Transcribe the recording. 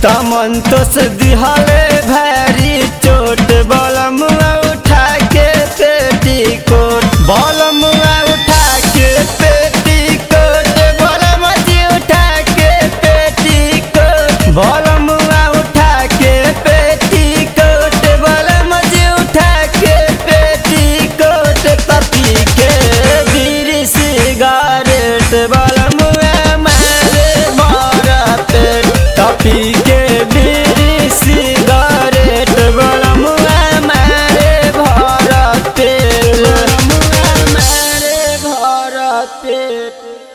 तमन तो से दिहाले भैरी चोट बलमुआ उठा के पेटीकोट बलमुआ उठा के पेटीकोट बलमजी उठा के पेटीकोट बलमुआ उठा के पेटीकोट बलमजी उठा के पेटीकोट तपी के बीड़ी सिगारेट बलमुआ मारे मारत तपी के बीड़ी सिगारेट बलमुआ मारे भरत पेट बलमुआ मारे भरत पेट।